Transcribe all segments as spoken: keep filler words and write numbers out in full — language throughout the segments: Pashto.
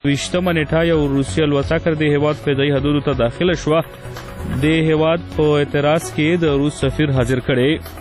ویشتمه نیټه یو روسي الوتکه د هیواد فضایي حدودو ته داخله شوه. د هیواد په اعتراض کې د روس سفیر حاضر کړی.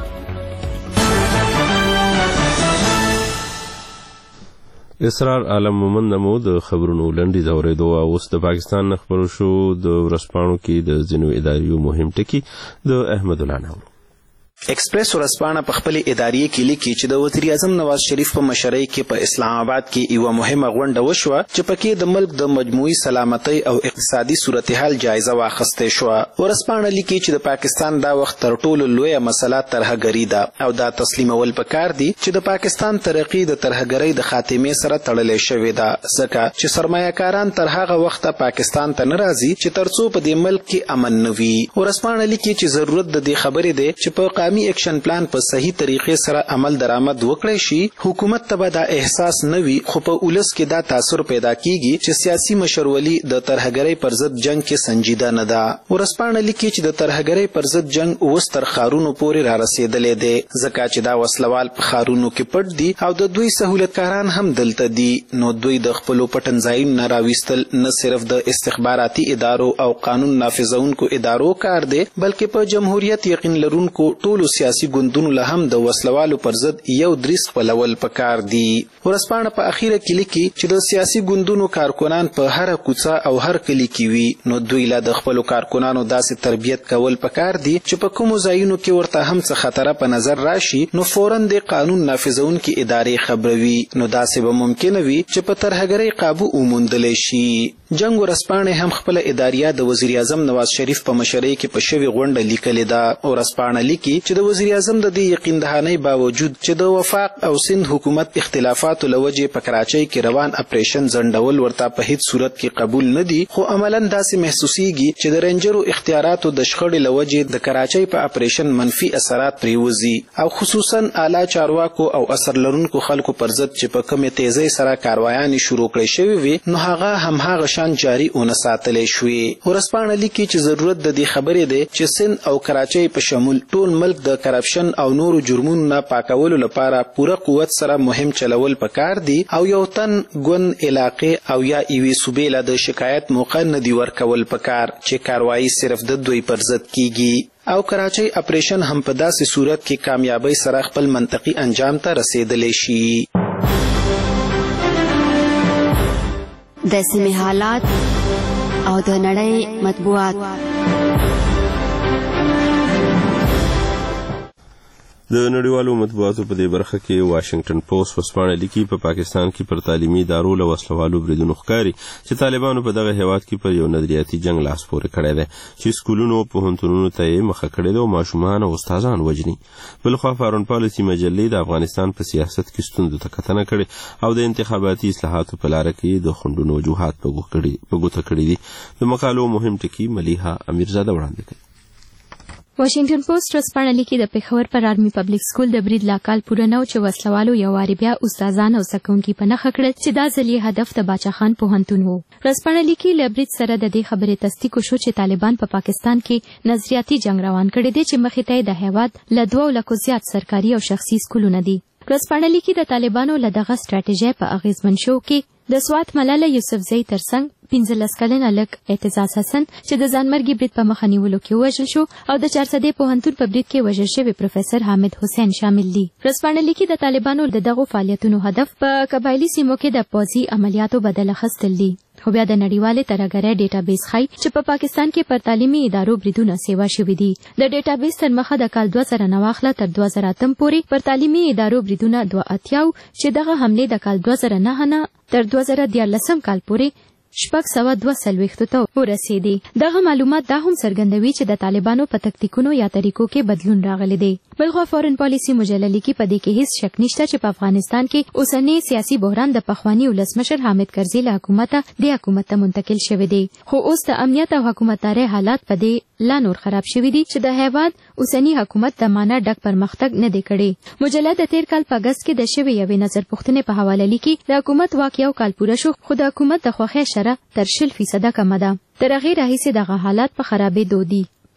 اسرار عالم مومند مو د خبرونو لنډیز اورېدو او اوس د پاکستان نه خبرو شو د ورځپاڼو کې د ځینو اداریو مهم ټکي د احمد الله ناول. ایکسپریس ورځپاڼه په خپل ادارې کې لیکي چې د وزیر اعظم نواز شریف په مشرۍ کې په اسلام آباد کې یو مهمه غونډه وشوه چې پکې د ملک د مجموعي سلامتۍ او اقتصادي صورتحال جایزه واخیستل شوه. ورځپاڼه لیکي چې د پاکستان دا وخت تر ټولو لویه مسله ترهګري ده او دا تسلیمول پکار دي چې د پاکستان ترقی د ترهګرۍ د خاتمې سره تړلې شوې ده، ځکه چې سرمایه‌کاران تر هغه وخته پاکستان ته نه راځي چې ترڅو په دې ملک کې امن نه وي. ورځپاڼه لیکي چې ضرورت د دې خبرې دی چې په قومي ایکشن پلان په صحیح طریقې سره عمل درآمد وکړي شي. حکومت ته به دا احساس نه وي، خو په ولس کې دا تاثر پیدا کیږي چې سیاسي مشرولي د ترهګرۍ پر ضد جنگ کې سنجیده نه ده. ورځپاڼه لیکي چې د ترهګرۍ پر ضد جنگ اوس تر ښارونو پورې را رسېدلی دی، ځکه چې دا وسلوال په ښارونو کې پټ دي او د دوی سهولتکاران هم دلته دي. نو دوی د خپلو پټنځایونو نه راویستل نه صرف د استخباراتي ادارو او قانون نافذونکو ادارو کار دی، بلکې په جمهوریت یقین لرونکو ټولو سیاسي ګوندونو له هم د وسلوالو پر ضد یو دریځ خپلول پکار دي. ورځپاڼه په اخیره کې لیکي چې د سیاسي ګوندونو کارکنان په هر کوڅه او هر کلی کې وي، نو دوی له د خپلو کارکنانو داسې تربیت کول پکار دي چې په کومو ځایونو کې ورته هم څه خطر په نظر راشي نو فوراً د قانون نافذونکو ادارې خبروي، نو داسې به ممکن وي چې په ترهګرۍ قابو وموندلی شي. جنگ ورځپاڼې هم خپل اداریه د وزیر اعظم نواز شریف په مشرۍ کې په شوې غونډه لیکلې ده. ورځپاڼه لیکي چې د وزیر اعظم د دې یقین دهانۍ باوجود چې د وفاق او سند حکومت اختلافاتو له وجې په کراچۍ کې روان اپریشن ځنډول ورته په هیڅ صورت کې قبول نه دي، خو عملاً داسې محسوسیږي چې د رینجرو اختیاراتو د شخړې له وجې د کراچۍ په اپریشن منفي اثرات پرېوځي او خصوصاً اعلی چارواکو او اثر لرونکو خلکو پر ضد چې په کومې تیزۍ سره کاروایانې شروع کړې شوې وي نو هغه همهغه شان جاري ونه ساتلی شوې. ورځپاڼه لیکي چې ضرورت د دې خبرې دی چې سند او کراچۍ په شمول ټول ملک د کرپشن او نورو جرمونو نه پاکولو لپاره پوره قوت سره مهم چلول پکار دي او یو تن ګوند علاقې او یا ایوي صوبې له د شکایت موقع نه دی ورکول پکار چې کاروایی صرف د دوی پر ضد کیږي او کراچۍ اپریشن هم په داسې صورت کې کامیابی سره خپل منطقي انجام ته رسیدلی شي. د سیمې حالات او د نړۍ مطبوعات. د نړیوالو مطبوعاتو په دې برخه کې واشنگټن پوسټ ورځپاڼه لیکي په پاکستان کې پر تعلیمي ادارو له وسلوالو بریدونو ښکاري چې طالبانو په دغه هیواد کې پر یو نظریاتي جنگ لاس پورې کړی دی چې سکولونو او پوهنتونونو ته یې مخه کړې ده او ماشومان او استادان وژني. بلخوا فارون پالیسي مجلې د افغانستان په سیاست کې ستونزو ته کتنه کړې او د انتخاباتي اصلاحاتو په لاره کې د خنډونو وجوهات په ګوته کړي دي. د مقالو مهم ټکي ملیحه امیرزاده وړاندې کوي. واشنگټن پوسټ ورځپاڼه لیکي د پېښور پر آرمي پبلک سکول د برید لا کال پوره نه و چې وسلوالو یو وارې بیا استادان او زده کوونکي په نښه کړل چې دا ځل یې هدف د باچا خان پوهنتون و. ورځپاڼه لیکي له برید سره د دې خبرې تصدیق وشو چې طالبان په پاکستان کې نظریاتي جنگ روان کړی دی چې مخې ته یې د هیواد له دوو لکو زیات سرکاري او شخصي سکولونه دي. ورځپاڼه لیکي د طالبانو له دغه سټراټیژۍ په اغیزمن شو کې د سوات ملاله یوسفزۍ ترڅنګ پنځلس کلنه لک اعتزاز حسن چې د ځانمرګي برید په مخه نیولو کې وژل شو او د چارسدې پوهنتون په برید کې وژل شوی پروفیسر حامد حسین شامل دي. ورځپاڼه لیکي د طالبانو د دغو فعالیتونو هدف په قبایلي سیمو کې د پوځي عملیاتو بدل اخیستل دي. خو بیا د نړیوالې ترهګرۍ ډیټابیس ښایي چې په پاکستان کې پر تعلیمي ادارو بریدونه سیوا شوي دي. د ډیټابیس تر مخه د کال دوه زره نه واخله تر دوه زره اتم پورې پر تعلیمي ادارو بریدونه دوه اتیا چې دغه حملې د کال دوه زره نه نه تر دوه زره دیارلسم کال پورې شپږ سوه دوه څلوېښتو ته ورسېدې. دغه معلومات دا هم څرګندوي چې د طالبانو په تکتیکونو یا طریقو کې بدلون راغلی دی. بلخوا فورن پالیسي مجله لیکي په دې کې هیڅ شک نشته چې په افغانستان کې اوسنی سیاسي بحران د پخواني ولسمشر حامد کرزي له حکومته دې حکومت ته منتقل شوی دی، خو اوس د امنیت او حکومتدارۍ حالات په دې لا نور خراب شوي دي چې د هیواد اوسنی حکومت د معنا ډک پرمختګ نه دی کړی. مجله د تیر کال په اګست کې د شوې یوې نظر پوښتنې په حواله لیکي د حکومت واک یو کال پوره شو خو د حکومت د خوښۍ شرح تر شل فیصده کمه ده. تر هغې راهیسې دغه حالات په خرابېدو دي.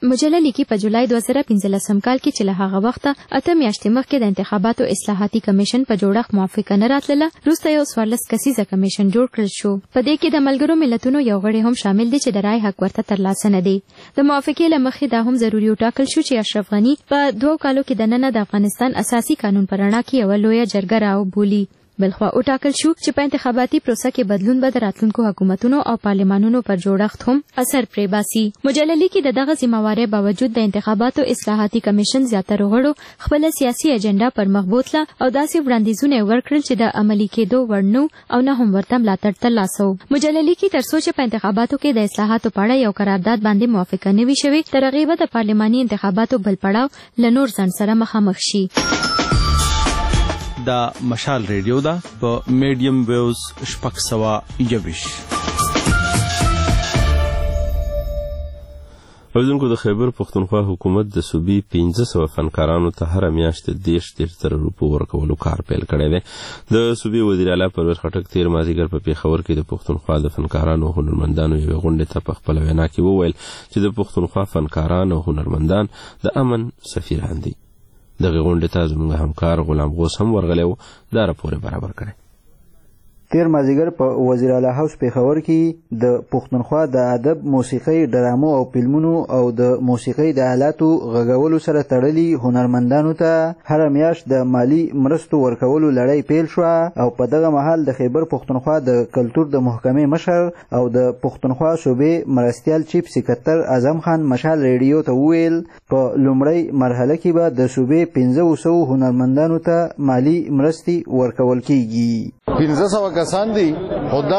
مجله لیکي په جولای دوه زره پنځلسم کال کې چې له هغه وخته اته میاشتې مخکې د انتخاباتو اصلاحاتي کمیشن په جوړښت موافقه نه راتلله، وروسته یو څوارلس کسیزه کمیشن جوړ کړل شو. په دې کې د ملګرو ملتونو یو غړی هم شامل دی چې د رای حق ورته ترلاسه نه دی. د موافقې له مخې دا هم ضروري وټاکل شو چې اشرف غني په دوو کالو کې دننه د افغانستان اساسي قانون په رڼا کې یوه لویه جرګه راوبولي. بلخوا وټاکل شو چې په انتخاباتي پروسه کې بدلون به د راتلونکو حکومتونو او پارلمانونو پر جوړښت هم اثر پرې باسي. مجله لیکي د دغه ذمہوارۍ باوجود د انتخاباتو اصلاحاتي کمیشن زیاتره غړو خپله سیاسي اجنډا پر مخ بوتله او داسې وړاندیزونه یې ورکړل چې د عملي کېدو وړ نه او نه هم ورته ملاتړ ترلاسه و. مجله لیکي تر څو چې په انتخاباتو کې د اصلاحاتو په اړه یو قرارداد باندې موافقه نه وي شوې، تر هغې به د پارلماني انتخاباتو بل پړاو له نور ځنډ سره مخامخ شي. دا مشال ریډیو ده په میډیم ویوز شپږ سوه یوویش. اوریدونکو د خیبر پښتونخوا حکومت د صوبې پنځه سوه فنکارانو ته هره میاشت دېرش دېرش زره روپو ورکولو کار پیل کړی دی. د صوبې وزیر اعلی پرویز خټک تېر مازدیګر په پېښور کې د پښتونخوا د فنکارانو او هنرمندانو یوې غونډې ته په خپله وینا کې وویل چې د پښتونخوا فنکاران او هنرمندان د امن سفیران دي. دغه غونډې ته زموږ همکار غلام غوث هم ورغلی و، دا راپور برابر کړی. تیر مازدیګر په وزیر اعلی هاوس پېښور کې د پښتونخوا د ادب، موسیقۍ، ډرامو او فلمونو او د موسیقۍ د آلاتو غږولو سره تړلي هنرمندانو ته هره میاشت د مالی مرستو ورکولو لړۍ پیل شوه او په دغه مهال د خیبر پښتونخوا د کلتور د محکمې مشر او د پښتونخوا صوبې مرستیال چیف سکرتر اعظم خان مشال ریډیو ته وویل په لومړۍ مرحله کې به د صوبې پنځه سوه هنرمندانو ته مالی مرستې ورکول کیږي. پنځه سوه کسان دي، خو دا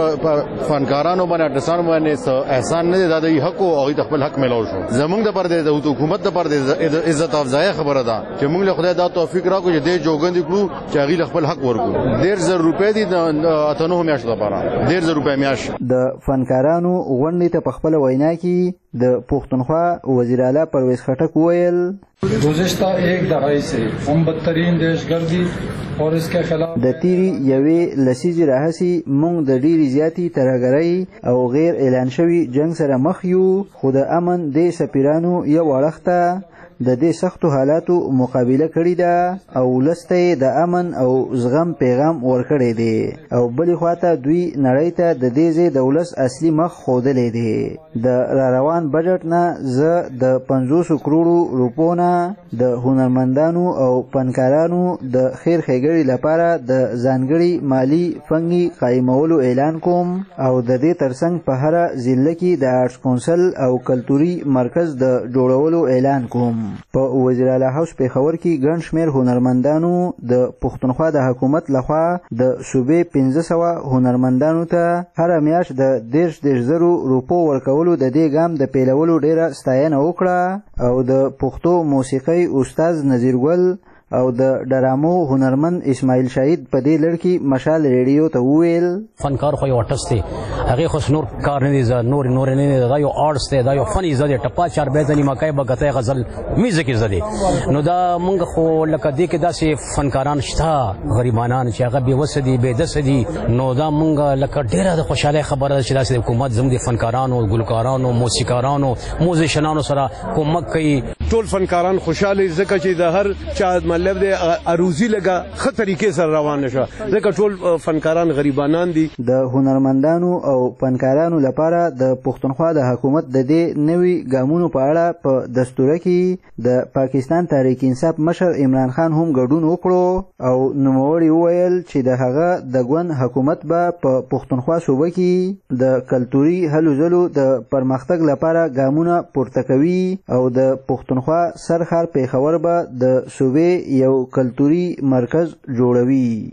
فنکارانو باندې آرټسانو باندې احسان نه دی، دا د حق او هغوی ته خپل حق میلاو شو. زموږ دپاره د حکومت دپاره د عزت افزایه خبره ده چې موږ له خدای دا توفیق راکړو چې دې جوګندې کړو چې هغوی له خپل حق ورکړو. ډېر زر روپۍ دي د اته نهو میاشتو لپاره، ډېر زر روپۍ میاشت. د فنکارانو غونډې ته په خپله وینا کې د پښتونخوا وزیر اعلی پرویز خټک وویل گزشتہ ایک دہائی سے ہم بدترین دہشتگردی اور اس کے خلاف د تیری یوې لسیزې راهیسې موږ د ډېرې زیاتې ترهګرۍ او غیر اعلان شوي جنګ سره مخ یو، خو د امن د سفیرانو یو اړخته د دې سختو حالاتو مقابله کړې ده او ولسته یې د امن او زغم پیغام ورکړی دی او بلې خواته دوی نړۍ ته د دې ځای د ولس اصلي مخ ښودلی دی. د راروان بجټ نه زه د پنځوسو کروړو روپو نه د هنرمندانو او فنکارانو د خیر ښېګړې لپاره د ځانګړي مالي فنګي قایمولو اعلان کوم او د دې ترڅنګ په هره ضلع کې د آرټس کونسل او کلتوري مرکز د جوړولو اعلان کوم. په وزیر اعلی هاوس پېښور کې ګڼ شمېر هنرمندانو د پښتونخوا د حکومت لخوا د صوبې پنځه سوه هنرمندانو ته هره میاشت د دېرش دېرش زرو روپو ورکولو د دې ګام د پیلولو ډېره ستاینه وکړه او د پښتو موسیقۍ استاد نذیر ګل او د ډرامو هنرمند اسماعیل شهید په دې لړ کې مشال ریډیو ته وویل فنکار خو یو آرټسټ دی، هغې خو نور کار نه دی، نور نور نه دی، دا یو آرټس دی، دا یو فن یې زده دی، ټپا چار بیت ځني مکۍ بګتی غزل میوزیک یې زده دی. نو دا موږ خو لکه دې کې داسې فنکاران شته غریبانان چې هغه بېوسه دي، بېدسه دي، نو دا موږ لکه ډېره د خوشحالۍ خبره ده چې داسې د حکومت زموږ د فنکارانو، ګلکارانو، موسیقارانو، موزیشنانو سره کومک کوي. ټول فنکاران خوشاله ځکه چې د هر چا مطلب دی اروزی لګه ښه طریقې سره روانه شوه، ځکه ټول فنکاران غریبانان دي. د هنرمندانو او فنکارانو لپاره د پښتونخوا د حکومت د دې نوي ګامونو په اړه په دستوره کې د پاکستان تحریک انصاف مشر عمران خان هم ګډون وکړو او نوموړي وویل چې د هغه د ګوند حکومت به په پښتونخوا صوبه کې د کلتوري هلو ځلو د پرمختګ لپاره ګامونه پورته کوي او د پښتونخوا سرښار پېښور به د صوبې یو کلتوري مرکز جوړوي.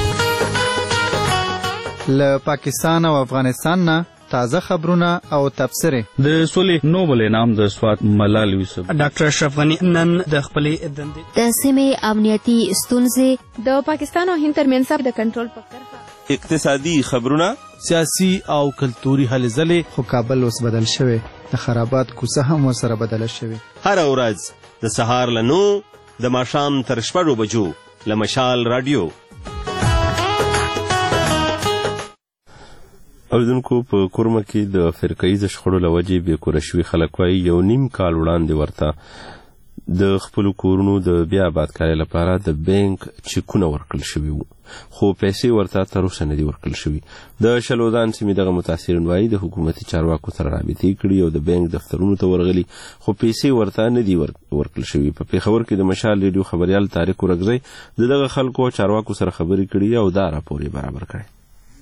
له پاکستان او افغانستان نه تازه خبرونه او تبصره. د سولې نوبل انعام د سوات ملال یوسف ډاکټر اشرف غني نن د خپلې دندې د سیمې امنیتي ستونزې د پاکستان او هند ترمنځ د کنټرول په کرښه اقتصادي خبرونه، سیاسي او کلتوري هلې ځلې. خو کابل اوس بدل شوی، د خرابات کوڅه هم ورسره بدله شوې. هره ورځ د سهار له نو د ماښام تر شپږو بجو له مشال راډیو. اوریدونکو په کورمه کې د فرقهیز شخړو له وجې بېکوره شوي خلک وایي یو نیم کال وړاندې ورته د خپلو کورونو د بیا آبادکارۍ لپاره د بینک چیکونه ورکړل شوي وو، خو پیسې ورته تر اوسه نه دي ورکړل شوي. د شلودان سیمې دغه متاثرین وایي د حکومتي چارواکو سره رابطې کړي او د بینک دفترونو ته ورغلي، خو پیسې ورته نه دي ورکړل شوي. په پېښور کې د مشال ریډیو خبریال طارق ورکزی د دغه خلکو چارواکو سره خبرې کړي او دا راپور یې برابر کړی.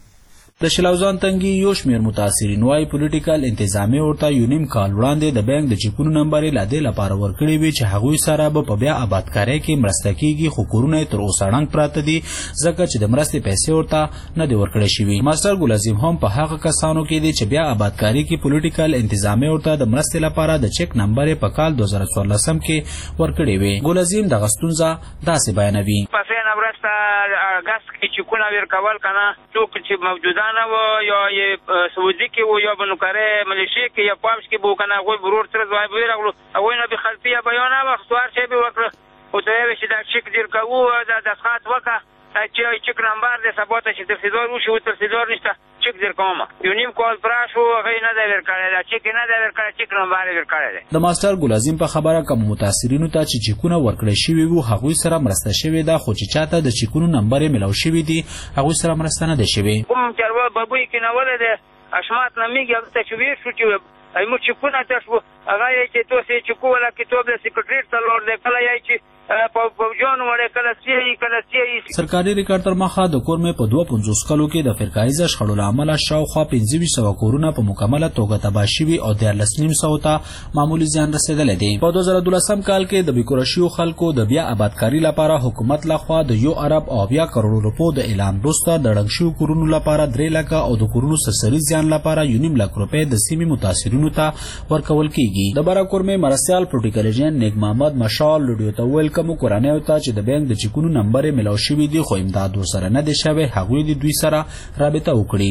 د شلاوزان تنګي یو شمېر متاثرین وایي پولیټیکل انتظامیه ورته یو نیم کال وړاندې د بانک د چیکونو نمبر یې لا دې لپاره ورکړی وي چې هغوی سره به په بیا آبادکارۍ کې مرسته کیږي، خو کورونه یې تر اوسه ړنګ پراته دي ځکه چې د مرستې پیسې ورته نه دي ورکړی شوي. ماسټر ګل عظیم هم په هغه کسانو کې دی چې بیا آبادکارۍ کې پولیټیکل انتظامیه ورته د مرستې لپاره د چیک نمبر یې په کال دوه زره څوارلسم کې ورکړی وي. ګل عظیم دغه ستونزه داسې بیانوي: مرسته اګست کې چیکونه ورکول کنه څوک چې موجودانه و یا یې سعودي کې و یا بنوکارې ملیشیا کې یا پامش کې بو کنه غوي برور تر ځای به راغلو او نه به خلفيه بیان و اختیار شي به وکړه او ته یې چې دا چیک دیر کوو دا د خاط وکړه چې چیک نمبر د ثبات چې تفصیلات وشي او تفصیلات نشته چیک دیر کوم یو نیم کال پراشو غي نه دا ورکړل دا چیک نه دا ورکړل چیک نمبر ورکړل. د ماستر ګل عظیم په خبره کوم متاثرینو ته چې چیکونه ورکړل شوی وو هغوی سره مرسته شوی دا، خو چې چاته د چیکونو نمبر یې ملو شوی دی هغوی سره مرسته نه ده شوی. کوم چروا بابوی کې نه ولده اشمات نمیږي ته چې وی شو چې ایمو چیکونه تاسو هغه یې چې توسې چیکو ولا کتاب د سیکریټری ته لور دی کله یې چې په جون وړه کله سی کله سی سرکاري ریکارډ تر مخه د کورمه په دوه پنځوس کلو کې د فرقایز شخړو لامل شاوخوا پنځه ویشت سوه کورونه په مکمله توګه تباه شوي او دیارلس نیم سوه ته معمولی زیان رسېدلی دی. په دوه زره دولسم کال کې د بېکوره شویو خلکو د بیا آبادکاري لپاره حکومت لخوا د یو ارب او اویا کروړو روپو د اعلان وروسته د ړنګ شویو کورونو لپاره درې لکه او د کورونو سرسري زیان لپاره یو نیم لک روپۍ د سیمې متاثرینو ته ورکول کیږي. د بره کورمې مرستیال پروټیکل ایجنټ نیک محمد مشال لوډیو ته ویل کوم کورنیو ته چې د بانک د چیکونو نمبر یې ملو شوی دی خو امداد ورسره نه دی شوی هغوی د دوی سره رابطه وکړي.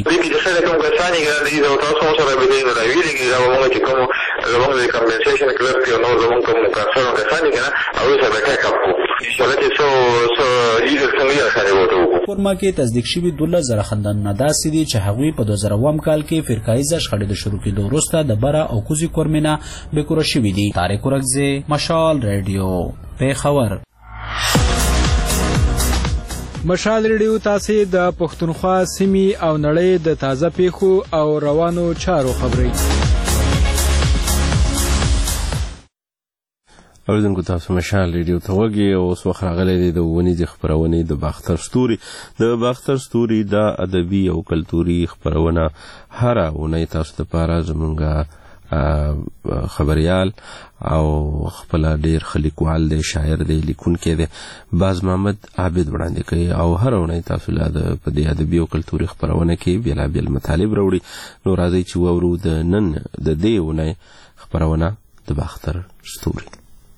کورما کې تصدیق شوي دولس زره خندانونه داسې دي چې هغوی په دوه زره اووم کال کې فرقایزه شخړې د شروع کېدو وروسته د بره او کوزي کورمې نه بېکوره شوي دي. طارق ورکزی، مشال ریډیو، پېښور. مشال ریډیو تاسې د پښتونخوا سیمې او نړۍ د تازه پیښو او روانو چارو خبري. اوریدونکو تاسو مشال ریډیو ته وګورئ او اوس وخت راغلی دی د ونیزې خپرونې د باختر ستوري. د باختر ستوري د ادبي او کلتوري خپرونه هره اونۍ تاسو دپاره زمونږ خبریال او خپل ډیر خلیکوال دی، شاعر دی، لیکونکی دی باز محمد عابد وړاندې کوي او هر اونۍ تاسو له په دې ادبي او کلتوري خپرونه کې بېلابېل مطالب راوړي. نو راځئ چې واورو د نن د دې اونۍ خپرونه د باختر ستوري.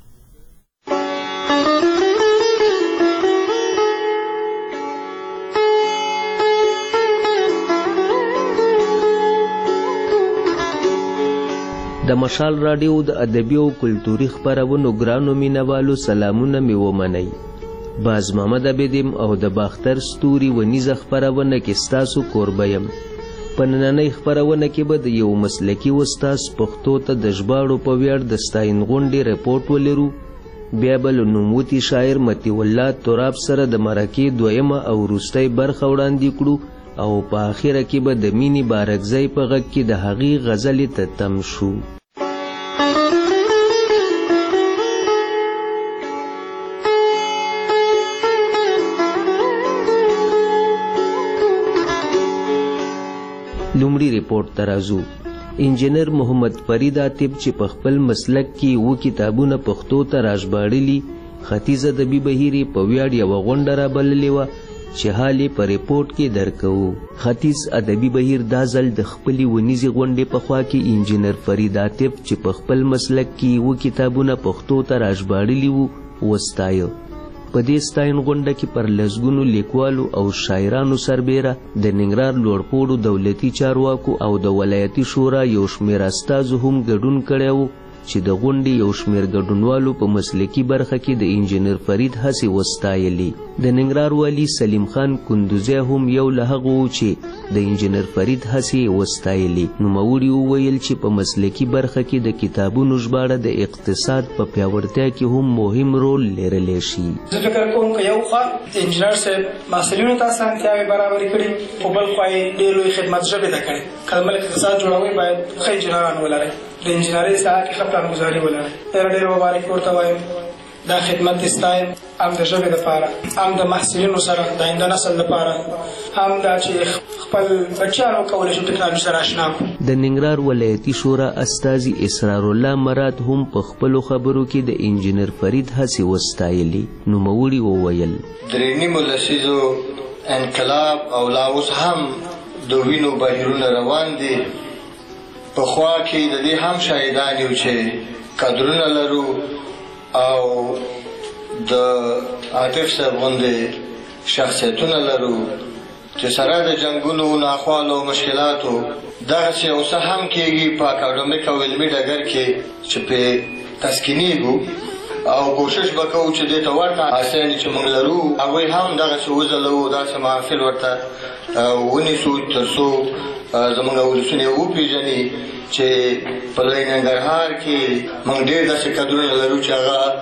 د مشال راډیو د ادبي او کلتوري خپرونو ګرانو مینوالو سلامونه مې ومنئ. باز محمد عابدیم او د باختر ستوري ونیزه خپرونه کې ستاسو کوربه یم. په نننۍ خپرونه کې به د یو مسلکي استاذ پښتو ته د ژباړو په ویاړ د ستاین غونډې رپورټ ولرو. بیا به له نوموتی شاعر مطیع الله تراب سره د مرکې دویمه او وروستۍ برخه وړاندې کړو او په آخره کې به د مینې بارکزی په غږ کې د هغې غزلې ته تم شو. لومړي ریپورټ ته راځو. انجینر محمد فرید عاطف چې په خپل مسلک کې اووه کتابونه پښتو ته راژباړلي، ختیځ ادبي بهیر یې په ویاړ یوه غونډه رابللې وه چې حال یې په ریپورټ کې درکوو. ختیځ ادبي بهیر دا ځل د خپلې ونیزې غونډې په خوا کې انجینر فرید عاطف چې په خپل مسلک کې اووه کتابونه پښتو ته راژباړلي وو وستایه. په دې ستاین غونډه کې پر لسګونو لیکوالو او شاعرانو سربیره د ننګرهار لوړپوړو دولتي چارواکو او د ولایتي شورا یو شمېر استازو هم ګډون کړی و چې د غونډې یو شمېر ګډونوالو په مسلکي برخه کې د انجینر فرید هڅې وستایلې. د ننګرهار والي سلیم خان کندوزی هم یو له هغو و چې د انجینر فرید هڅې وستایلې. نوموړي وویل چې په مسلکي برخه کې د کتابونو ژباړه د اقتصاد په پیاوړتیا کې هم مهم رول لرلی شي. زه فکر کوم که یو خوا د انجینر صاحب محصلینو ته اسانتیاوې برابرې کړي، خو بل خوا یې ډېر لوی خدمت ژبې ته کړی. که د ملک اقتصاد جوړوئ باید ښه انجینران ولرئ، د انجینرۍ ساحه کې ښه پلانګذاري ولرئ. ډېره ډېره مبارکي ورته وایم. دا خدمت دې ستایم، هم د ژبې دپاره، هم د محصلینو سره د آینده نسل دپاره، هم دا چې خپل بچیانو کولی شي ټکنالوژي سره اشنا کړو. د ننګرهار ولایتي شورا استازي اسرار الله مراد هم په خپلو خبرو کې د انجینر فرید هڅې وستایلې. نوموړي وویل درې نیمو لسیزو انقلاب او لا اوس هم د وینو بهیرونه روان دي. پخوا کې د دې هم شاهدان یو چې قدرونه لرو او د عاطف صاحب غوندې شخصیتونه لرو چې سره د جنګونو ناخوالو او مشکلاتو دغسې یو څه هم کېږي په اکاډمیک او علمي ډګر کې چې پرې تسکینېږو او کوشش به کوو چې دې ته ورته حاصل چې موږ لرو هغوی هم دغسې وځلوو، داسې محافل ورته ونیسو تر څو زموږ ولسونه وپېژني چې په لوی ننګرهار کې موږ ډېر داسې قدرونه لرو چې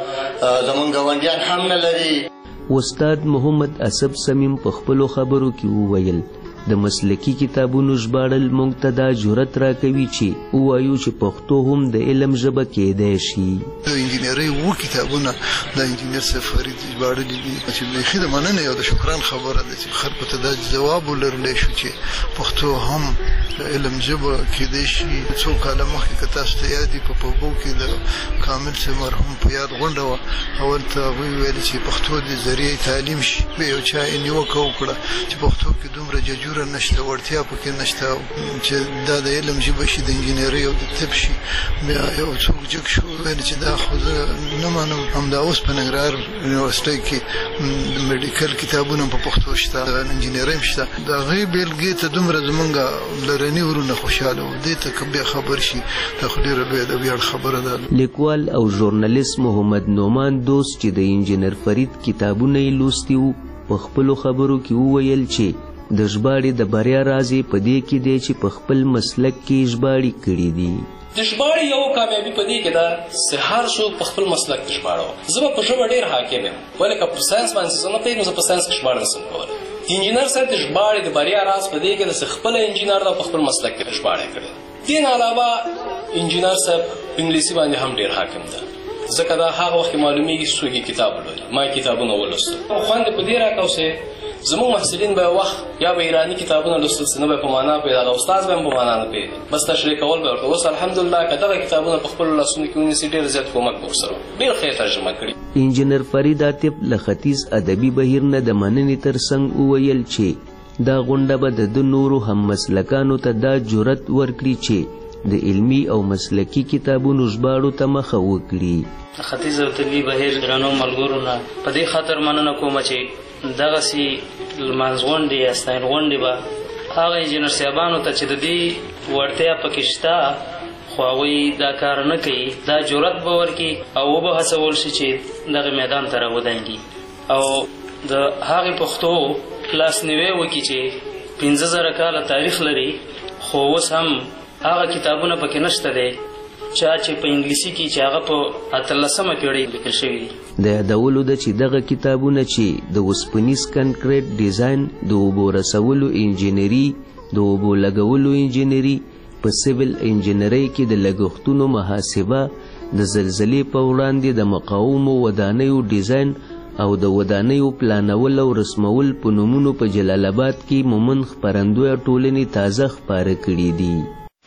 هغه زموږ ګاونډیان هم نه لري. استاد محمد اسب سمیم په خپلو خبرو کې وویل د مسلکي کتابونو ژباړل موږ ته دا جرأت راکوي چې ووایو چې پښتو هم د علم ژبه کېدای شي. د انجینرۍ اووه کتابونه د انجینر صاحب فرید ژباړلي دي چې بیخي د مننې او د شکران خبره ده چې خلکو ته دا ځواب ولرلی شو چې پښتو هم د علم ژبه کېدای شي. څو کاله مخکې که تاسو ته یاد وي په پوبو کې د کامل صاحب مرحوم په یاد غونډه وه، اول ته هغوی ویل چې پښتو د ذریعې تعلیم شي. بیا یو چا یې نیوکه وکړه چې پښتو کې دومره ججور نشته، وړتیا پکې نشته چې دا د علم ژبه شي، د انجینرۍ او د طب شي. بیا یو څوک جګ شو ویل چې دا خو زه نه منم. همدا اوس په ننګرهار یونیورسټۍ کې د میډیکل کتابونه په پښتو شته، د انجینرۍ هم شته. د هغې بېلګې ته دومره زمونږ لرني ورونه خوشحاله وو. دې ته که بیا خبر شي دا خو ډېره لویه د ویاړ خبره ده. لیکوال او ژورنالیست محمد نعمان دوست چې د انجینر فرید کتابونه یې لوستي وو په خپلو خبرو کې وویل چې د ژباړې د بریا راز یې په دې کې دی چې په خپل مسلک کې ژباړې کړي دي. د ژباړې یو کامیابي په دې کې ده چې هر څوک په خپل مسلک کې ژباړه. زه به په ژبه ډېر حاکم یم، ولې که په ساینس باندې زه نه پوهېږم نو زه په ساینس کې ژباړه نشم کولی. انجینر صاحب د ژباړې د بریا راز په دې کې ده چې خپله انجینر ده په خپل مسلک کې ژباړه کړې. دې نه علاوه انجینر صاحب په انګلیسي باندې هم ډېر حاکم ده، ځکه دا هغه وخت کې معلومیږي چې څوک یې کتاب ولولي. ما کتابونه ولوستل، خوند یې په دې راکړ چې زموږ محصلین به وخت یا به ایراني کتابونه لوستل چې نه به په معنا پوهېده، هغه استاد به هم په معنا نه پوهېده، بس تشریح کول به ورته. اوس الحمدلله که دغه کتابونه په خپلو لاسونو کې ونیسي ډېر زیات کومک به ورسره وکړي. ډېر ښه ترجمه کړي. انجینر فرید عاطف له ختیځ ادبي بهیر نه د مننې تر څنګ وویل چې دا غونډه به د ده نورو هم مسلکانو ته دا جرأت ورکړي چې د علمي او مسلکي کتابونو ژباړو ته مخه وکړي. ختیځ ادبي بهیر درنو ملګرو نه په دې خاطر مننه کوم چې دغسې لمانځ غونډې یا ستاین غونډې به هغه انجینر صاحبانو ته چې د دې وړتیا پکې شته خو هغوی دا کار نه کوي، دا جرأت به ورکړي او وبه هڅول شي چې دغه میدان ته راودانګي او د هغې پښتو لاسنیوی وکړي چې پنځه زره کاله تاریخ لري خو اوس هم هغه کتابونه پکې نشته دی چا چې په انګلیسي کې چې هغه په اتلسمه پېړۍ لیکل شوي دي. د یادولو ده چې دغه کتابونه چې د اوسپنیز کنکریټ ډیزاین، د اوبو رسولو انجینري، د اوبو لګولو انجینري، په سیویل انجینرۍ کې د لګښتونو محاسبه، د زلزلې په وړاندې د مقاومو ودانیو ډیزاین او د ودانیو پلانول او رسمول په نومونو په جلال آباد کې مومن خپرندویه ټولنې تازه خپاره کړي دي.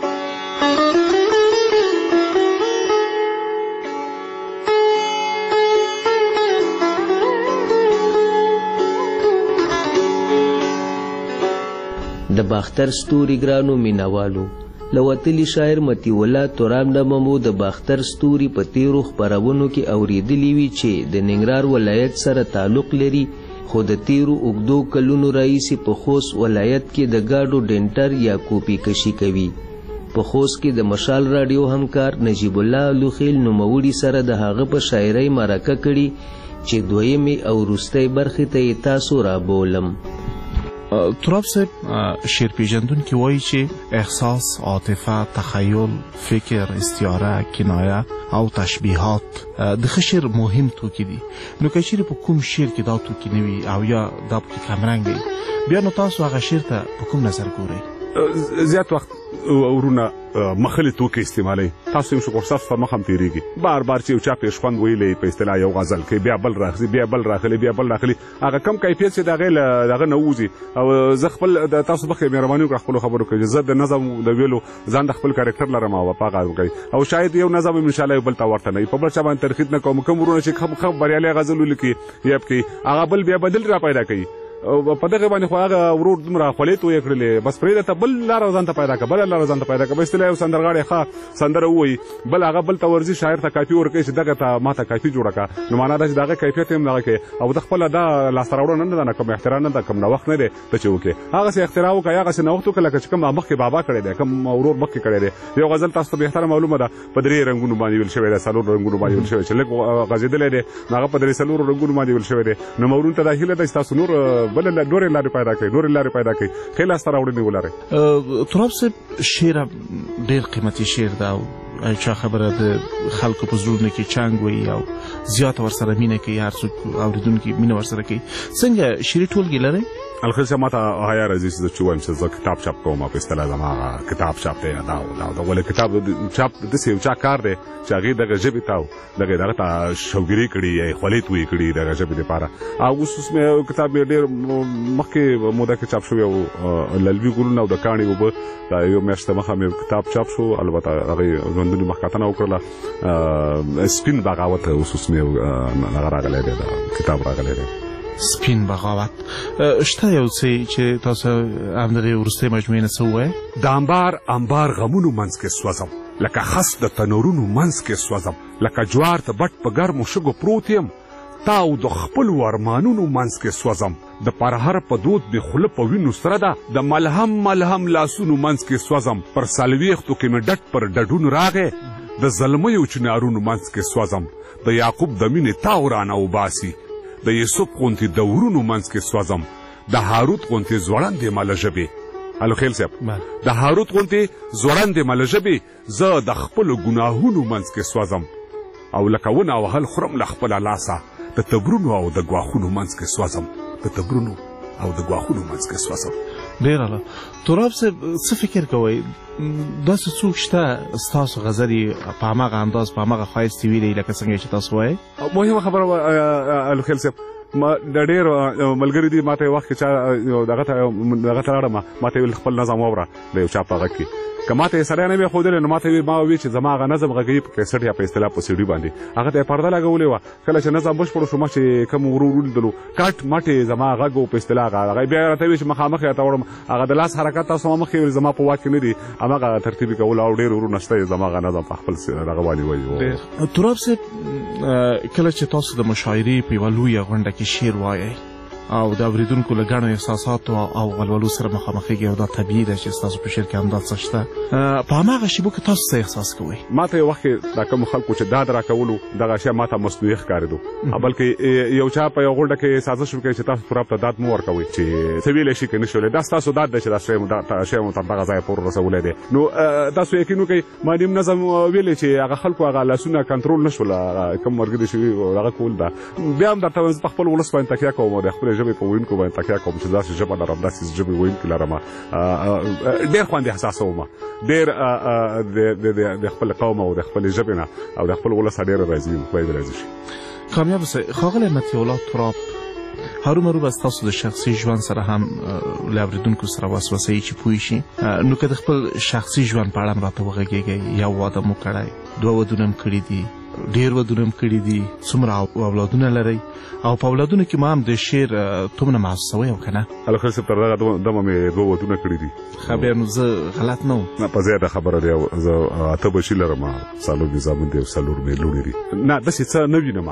د باختر ستوري ګرانو مینوالو، له وتلي شاعر مطیع الله تورام نه مو د باختر ستوري په تیرو خپرونو کې اورېدلي وي چې د ننګرهار ولایت سره تعلق لري، خو د تیرو اوږدو کلونو راهیسې په خوست ولایت کې د ګاډو ډنټر یا کوپي کشي کوي. په خوست کې د مشال رادیو همکار نجیب الله لوخیل نوموړي سره د هغه په شاعرۍ مرکه کړي چې دویمې او وروستۍ برخې ته یې تاسو رابولم. تراب صاحب شعر پیژندونکي وایي چې احساس، عاطفه، تخیل، فکر، استعاره، کنایه او تشبیهات د ښه شعر مهم توکي دي. نو که چیرې په کوم شعر کې دا توکي نه وي او یا دا پکې کمرنګ وي، بیا نو تاسو هغه شعر ته په کوم نظر ګورئ؟ زیات وخت ورونه مخلي توکي استعمالوي. تاسو یو شکر تاسو پر مخ هم تیریږي بار بار چې یو چا پیشخوند ویلې په اصطلاح یو غزل کې بیا بل راخلي بیا بل راخلي بیا بل راخلي هغه کم کیفیت چې دغه دغه نه وځي. او زه خپل د تاسو بخې مهرباني وکړه خپل خبرو کې زه د نظم د ویلو ځان د خپل کریکټر لرم او په هغه کوي او شاید یو نظم ان شاء الله بل تا ورته نه په بل چا باندې ترخیص نه کوم کوم ورونه چې خب خب بریالي غزل ولیکي یا کې هغه بل بیا بدل را پیدا کوي په دغه باندې خو هغه ورور دومره خولې توې کړلې بس پرې ته بل لار ځان ته پیدا کړه بل لار ځان ته پیدا کړه. په اصطلاح یو سندرغاړی ښه سندره ووایي بل هغه بل ته ورځي شاعر ته کاپي ورکوي چې دغه ته ما ته کاپي جوړه کړه. نو معنا دا چې دغه کیفیت هم دغه کوي او د خپله دا لاسته راوړنه نه ده نه کوم اختراع نه ده کوم نوښت نه دی ته چې وکړې هغسې اختراع وکړه هغسې نوښت وکړه لکه چې کوم مخکې بابا کړی دی کوم ورور مخکې کړی دی. یو غزل تاسو ته بهتره معلومه ده په درې رنګونو باندې ویل شوی دی څلور رنګونو باندې ویل شوی چې لږ غځېدلی دی نو هغه په درې څلورو رنګونو باندې ویل شوی دی. نو مورون ته دا هیله ده چې تاسو نور بل نورې لارې پیدا کړئ نورې لارې پیدا کړئ ښې لاسته راوړنې ولرئ. تراب صاحب شعر ډېر قیمتي شعر ده او چا خبره د خلکو په زړونو کې چنګ وي او زیاته ورسره مینه کوي هر څوک اورېدونکي مینه ورسره کوي. څنګه شعري ټولګې لرئ؟ الخیل صاحب ما ته حیا راځي چې چې وایم چې زه کتاب چاپ کوم په اصطلاح زما کتاب چاپ دی دا دا ولې کتاب چاپ داسې یو چا کار دی چې هغې دغه ژبې ته دغه دغه ته شوګیري کړي یا یې خولې تویې کړي دغه ژبې دپاره. او اوس اوس مې کتاب مې ډېر مخکې موده کې چاپ شوی او للوي ګلونه او د کاڼي اوبه دا یو میاشت مخه مې کتاب چاپ شو. البته هغې ژوندونې مخکتنه وکړله سپین بغاوت اوس اوس مې هغه راغلی دی دا کتاب راغلی دی سپین بغاوت. شته یو څه چې تاسو هم دغې وروستۍ مجموعې نه څه ووایئ؟ د انبار انبار غمونو منځ کې سوځم لکه خس د تنورونو منځ کې سوځم لکه جوار ته بټ په ګرمو شګو پروت یم تاو د خپلو ارمانونو منځ کې سوځم د پرهر په دود مې خوله په وینو سره ده د ملهم ملهم لاسونو منځ کې سوځم پر څلوېښتو کې مې ډټ پر ډډون راغی د زلمیو چنارونو منځ کې سوځم د یعقوب د مینې تاو رانه وباسي د یوسف غوندې د ورونو منځ کې سوځم د هاروت غوندې ځوړندې مله ژبې. الو خیل صاحب د هاروت غوندې ځوړندې مله ژبې زه د خپلو ګناهونو منځ کې سوځم او لکه ونه وهل خورم له خپله لاسه د تبرونو او د ګواښونو منځ کې سوځم د تبرونو او د ګواښونو منځ کې سوځم. ډېر اعلی. تراب صاحب څه فکر کوئ داسې څوک شته ستاسو غزلې په هماغه انداز په هماغه ښایست ویلې لکه څنګه چې تاسو وایئ؟ مهمه خبره الخیل صاحب ما د ډېر ملګري دي ما ته یو وخت کې چا دغه ته دغه ته راړم ما ته ویل خپل نظم واوره د یو چا په غږ کې که ما ته یې سړی نه وي ښودلی نو ما ته ما وویل چې زما هغه نظم غږوي په کیسټ یا په اصطلاح په سیډي باندې هغه ته یې پرده لګولې وه. کله چې نظم بشپړ شو ما چې کوم ورور ولیدلو کټ مټې زما غږ و په اصطلاح هغه بیا راته ویل چې مخامخ یې ته وړم هغه د لاس حرکت تاسو مخکې ویل زما په واک کې نه دي هماغه ترتیب یې کول او ډېر ورونه شته زما هغه نظم په خپل دغه باندې وایي. تراب صاحب کله چې تاسو د مشاعرې په یوه لویه غونډه کې شعر وایئ او د اورېدونکو له ګڼو احساساتو او غلولو سره مخامخېږي او دا طبیعي ده چې ستاسو په شعر کې همدا څه شته. په هماغه شیبو کې تاسو څه احساس کوئ؟ ما ته یو وخت کې دا کوم خلکو چې داد راکولو دغه شی ما ته مصنوعي ښکارېدو بلکې یو چا په یو غونډه کې سازش وکړي چې تاسو تراب ته داد مه ورکوئ چې څه ویلی شي که نه شي ویلی دا ستاسو داد دی چې دا شی مو تر دغه ځایه پورې رسولی دی. نو تاسو یقین وکړئ ما نیم نظم ویلی چې هغه خلکو هغه لاسونه کنټرول نه شول کوم ملګري چې هغه کول ده بیا هم درته وایم زه په خپل ولس باندې تکیه کوم او د خپلې ژبې په ویونکو باندې تکیه کوم چې داسې ژبه لرم داسې ژبې ویونکي لرم ډېر خوند احساسوم ډېر د خپل قوم او د خپلې ژبې نه او د خپل ولس ډېره راضي یم خدای دې راضي شي. کامیاب اوسئ. ښاغلی مطیع الله تراب هرومرو به ستاسو د شخصي ژوند سره هم له اورېدونکو سره وسوسه یي چې پوه شي نو که د خپل شخصي ژوند په اړه هم راته وغږېږئ یو واده مو کړی دوه ودونه هم کړي دي ډېر ودونه هم کړي دي څومره اولادونه لرئ او په اولادونو کې ما هم د شعر تومنه محسوسوئ او که نه؟ الخیل صاحب تر دغه دمه مې دوه ودونه کړي دي. ښه بیا نو زه غلط نه وم؟ نه په زیاته خبره دی زه اته بچي لرم څلور مې زامن دي او څلور مې لوڼې دي. نه داسې څه نه وینم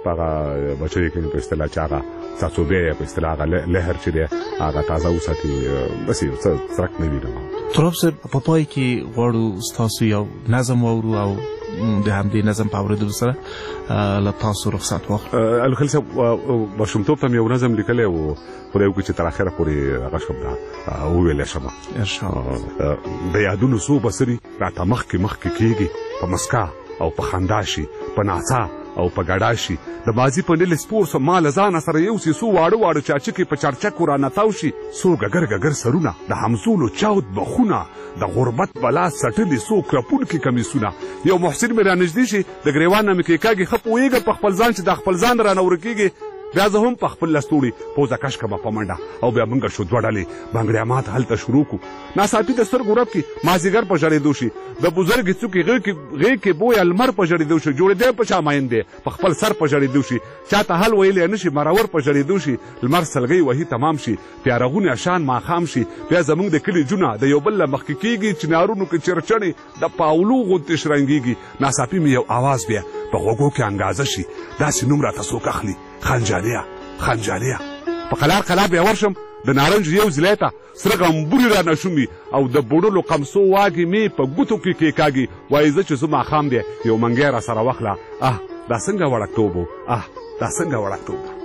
په بچی کې په اصطلاح چاغه څاڅوبې په اصطلاح لهر چې دی هغه تازه وساتي بس یو څه څرک نه وي. تراب صاحب په پای کې غواړو ستاسو یو نظم واورو او د همدې نظم په اورېدلو سره له تاسو رخصت واخلو. الخلیل صاحب ماشومتوب ته مې یو نظم لیکلی و خدای وکړي چې تر اخره پورې هغه شم دا وویلی شم. د یادونو څو بڅري راته مخکې مخکې کېږي په مسکا او په خندا شي په ناڅا او په ګډا شي د ماضي په نیل سپور سم ما له ځانه سره یوسي څو واړه واړه چاچکې په چرچکو رانتاو شي څو ګګر ګګر سرونه د همزولو چاود بخونه د غربت بلا سټلې څو کرپونکي کمیسونه یو محسن مې رانږدې شي د ګریوان نه مې کېکاږي ښه پوهېږم په خپل ځان چې د خپل ځان رانه ورکېږي بیا زه هم په خپل لستوړي پوزه کش کړمه په منډه او بیا موږ شو دوه ډلې بنګړیامات هلته شروع کړو ناڅاپي د سترګو رپ کې مازدیګر په ژړېدو شي د بزرګې څوکې غېږ کې بویه لمر په ژړېدو شي جوړېدی په چا مین دی په خپل سر په ژړېدو شي چاته حل ویلی نه شي مرور په ژړېدو شي لمر سلګۍ وهي تمام شي پیارغونې اشان ماښام شي بیا زموږ د کلي جونه د یو بل نه مخکې کېږي چنارونو کې چرچڼې د پاولو غوندې شرنګېږي ناڅاپي مې یو آواز بیا په غوږو کې انګازه شي داسې نوم راته څوک اخلي خنجانیه خنجانیه په قلار قلار بیا ورشم د نارنج یو ځلی ته سره غمبورې رانه شومي او د بوډلو قمصو واګې مې په ګوتو کې کېکاږي وایي زه چې زه ماښام دی یو منګی را سره واخله اه دا څنګه وړکتوب و اه دا څنګه وړکتوب و.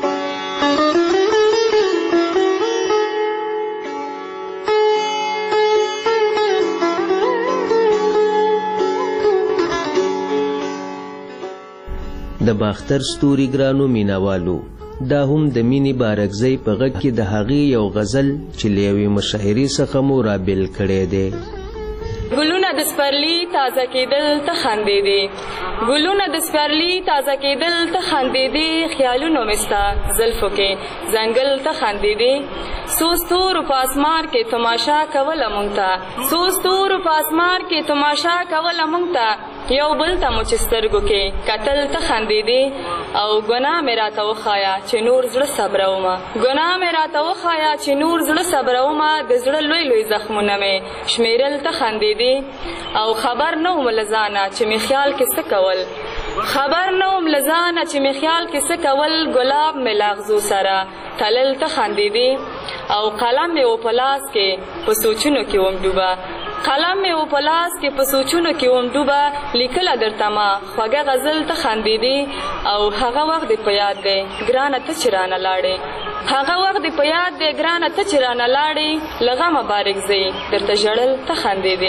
د باختر ستوري ګرانو مینوالو دا هم د مینې بارکزۍ په غږ کې د هغې یو غزل چې له یوې مشاعرې څخه مو رابیل کړی دی. ګلونه د سپرلي تازه کېدل ته خندېدې ګلونه د سپرلي تازه کېدل ته خندېدې خیالونو مې ستا زلفو کې ځنګل ته خندېدې څو ستورو په اسمان کې تماشا کوله مونږ ته څو ستورو په اسمان کې تماشا کوله مونږ ته یو بل ته مو چې سترګو کې کتل ته خندېدې او ګناه مې راته وښایه چې نور زړه صبرومه ګناه مې راته وښایه چې نور زړه صبرومه د زړه لوی لوی زخمونه مې شمېرل ته خندېدې او خبر نه وم له ځانه چې مې خیال کې څه کول خبر نه وم له ځانه چې مې خیال کې څه کول ګلاب مې لاغزو سره تلل ته خندېدې او قلم مې و په لاس کې په سوچونو کې وم ډوبه قلم مې و په لاس کې په سوچونو کې وم ډوبه لیکله درته ما خوږه غزل ته خندېدې او هغه وخت دې په یاد دی ګرانه ته چې رانه لاړې هغه وخت دې په یاد دی ګرانه ته چې رانه لاړې له غمه بارکزۍ درته ژړل ته خندېدې.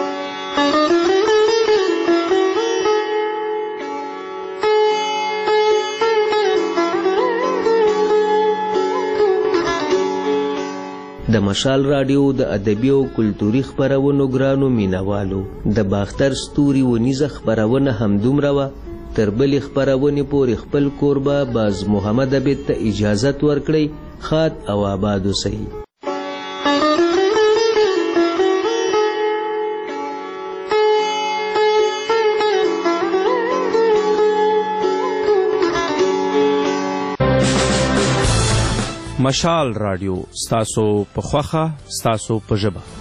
د مشال راډیو د ادبي او کلتوري خپرونو ګرانو مینوالو د باختر ستوري ونیزه خپرونه همدومره وه تر بلې خپرونې پورې خپل کوربه باز محمد عبید ته اجازت ورکړئ ښاد او آباد اوسئ. مشال راډیو ستاسو په خوښه ستاسو په ژبه